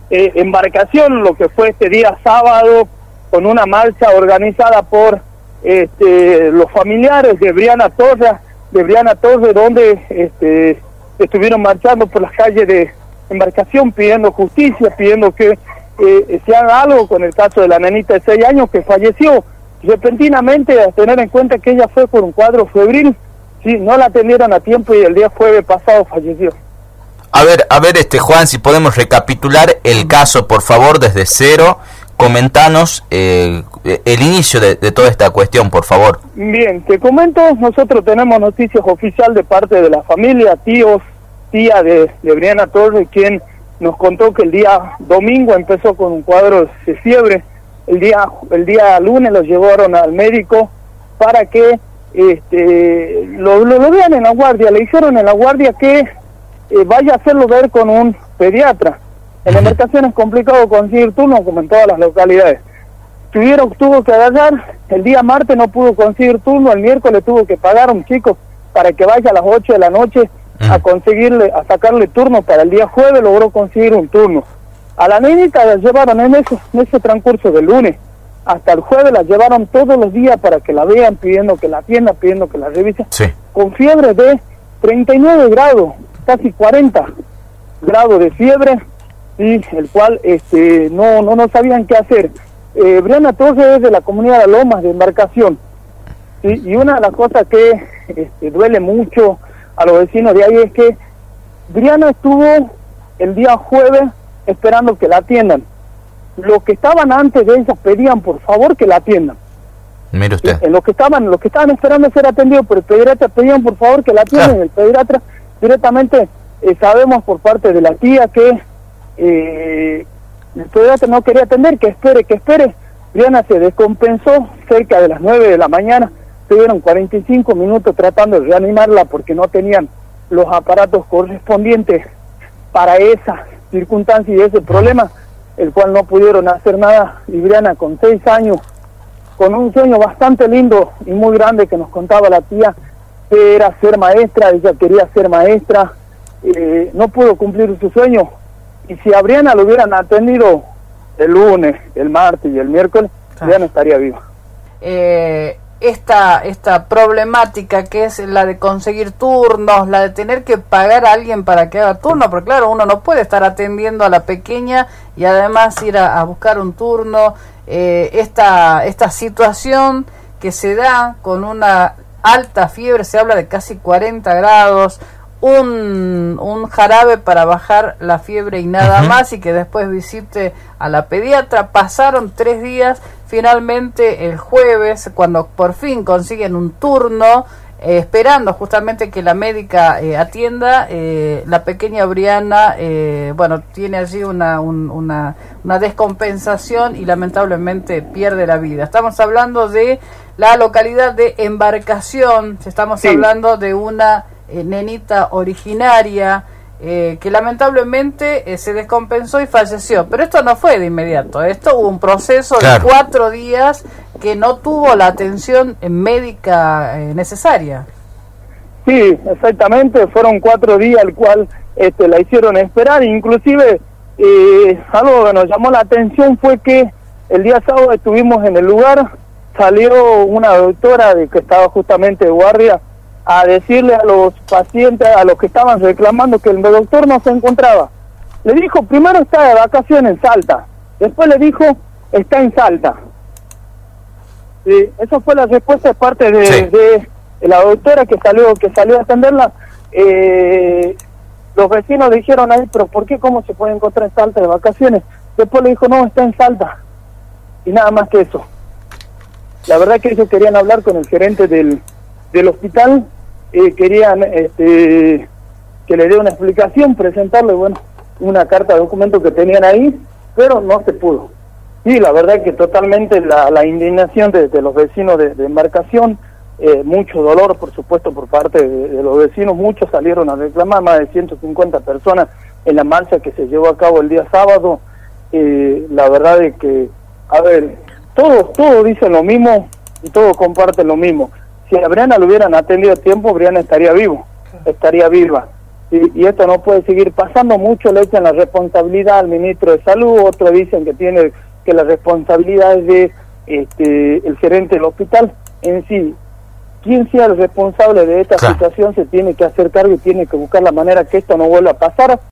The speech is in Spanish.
Embarcación, lo que fue este día sábado, con una marcha organizada por los familiares de Brianna Torres, donde estuvieron marchando por las calles de Embarcación pidiendo justicia, pidiendo que se haga algo con el caso de la nenita de 6 años que falleció repentinamente, a tener en cuenta que ella fue por un cuadro febril, sí, no la atendieron a tiempo y el día jueves pasado falleció. A ver, Juan, si podemos recapitular el caso, por favor, desde cero. Comentanos el inicio de toda esta cuestión, por favor. Bien, te comento, nosotros tenemos noticias oficial de parte de la familia, tía de Brianna Torres, quien nos contó que el día domingo empezó con un cuadro de fiebre. El día lunes lo llevaron al médico para que lo vean en la guardia. Le dijeron en la guardia que vaya a hacerlo ver con un pediatra. En la Embarcación es complicado conseguir turno, como en todas las localidades. Tuvo que agarrar, el día martes no pudo conseguir turno, el miércoles tuvo que pagar a un chico para que vaya a las 8 de la noche a sacarle turno. Para el día jueves logró conseguir un turno. A la nenita la llevaron en ese transcurso del lunes hasta el jueves, la llevaron todos los días para que la vean, pidiendo que la atiendan, pidiendo que la revisen, sí, con fiebre de 39 grados, casi 40 grados de fiebre, y el cual no sabían qué hacer. Brianna Torres es de la comunidad de Lomas de Embarcación, ¿sí? Y una de las cosas que duele mucho a los vecinos de ahí es que Brianna estuvo el día jueves esperando que la atiendan. Los que estaban antes de ella pedían por favor que la atiendan. Mire usted. Los que estaban esperando ser atendidos por el pediatra pedían por favor que la atiendan. El pediatra directamente sabemos por parte de la tía que el pediatra no quería atender, que espere. Brianna se descompensó cerca de las 9 de la mañana. Estuvieron 45 minutos tratando de reanimarla porque no tenían los aparatos correspondientes para esa circunstancia y ese problema, el cual no pudieron hacer nada. Y Brianna, con 6 años, con un sueño bastante lindo y muy grande que nos contaba la tía, que era ser maestra. Ella quería ser maestra, no pudo cumplir su sueño, y si a Brianna lo hubieran atendido el lunes, el martes y el miércoles, Brianna estaría viva. Esta problemática que es la de conseguir turnos, la de tener que pagar a alguien para que haga turno, porque claro, uno no puede estar atendiendo a la pequeña y además ir a buscar un turno. Esta situación que se da con una alta fiebre, se habla de casi 40 grados, un jarabe para bajar la fiebre y nada más, y que después visite a la pediatra. Pasaron 3 días, finalmente el jueves, cuando por fin consiguen un turno, esperando justamente que la médica atienda, la pequeña Brianna tiene allí una descompensación y lamentablemente pierde la vida. Estamos hablando de la localidad de Embarcación, estamos hablando de una nenita originaria que lamentablemente se descompensó y falleció, pero esto no fue de inmediato, esto hubo un proceso de 4 días que no tuvo la atención médica necesaria. Sí, exactamente, fueron 4 días el cual la hicieron esperar. Inclusive algo que nos llamó la atención fue que el día sábado estuvimos en el lugar, salió una doctora que estaba justamente de guardia a decirle a los pacientes, a los que estaban reclamando, que el doctor no se encontraba. Le dijo, primero está de vacaciones en Salta, después le dijo, está en Salta. Esa fue la respuesta de parte de la doctora que salió a atenderla. Los vecinos le dijeron ahí, pero ¿por qué? ¿Cómo se puede encontrar en Salta de vacaciones? Después le dijo, no, está en Salta. Y nada más que eso. La verdad que ellos querían hablar con el gerente del hospital, querían que le dé una explicación, presentarle una carta de documento que tenían ahí, pero no se pudo. Y la verdad que totalmente la indignación de los vecinos de Embarcación, mucho dolor por supuesto por parte de los vecinos. Muchos salieron a reclamar, más de 150 personas en la marcha que se llevó a cabo el día sábado. La verdad es que, a ver, todos dicen lo mismo y todos comparten lo mismo. Si a Brianna lo hubieran atendido a tiempo, Brianna estaría viva. y esto no puede seguir pasando. Mucho le echan la responsabilidad al ministro de Salud, otros dicen que la responsabilidad es de el gerente del hospital. En sí, quien sea el responsable de esta situación se tiene que hacer cargo y tiene que buscar la manera que esto no vuelva a pasar.